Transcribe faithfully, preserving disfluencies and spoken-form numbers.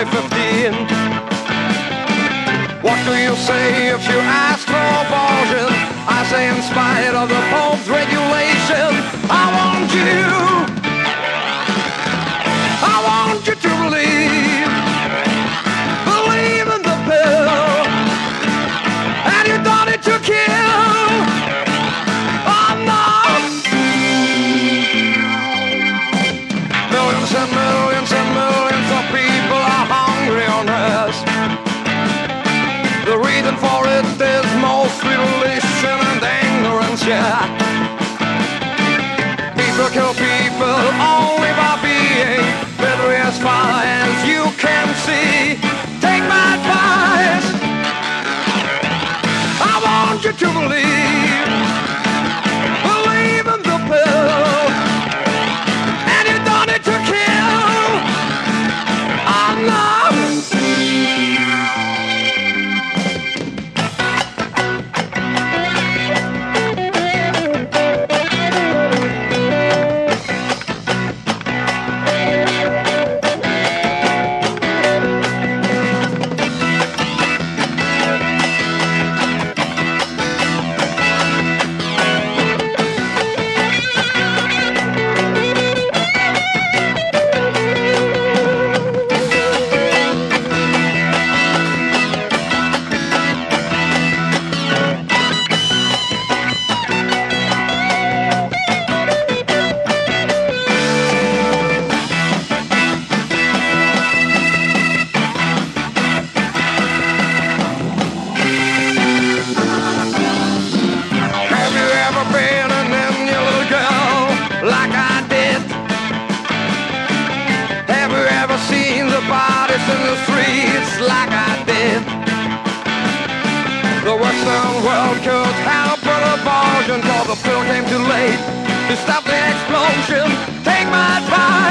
only fifteen. What do you say if you ask for abortion? I say in spite of the Pope's regulation, I want you, I want you to believe, believe in the pill, and you done it to kill. Oh no! Millions and millions and millions of people are hungry on earth. The reason for it is mostly religion and ignorance, yeah. People kill people only by being better as far as you can see. Take my advice, I want you to believe, believe in the pill, and you done it to kill. I know. In the streets like I did. The Western world could help an abortion, cause the pill came too late to stop the explosion. Take my advice.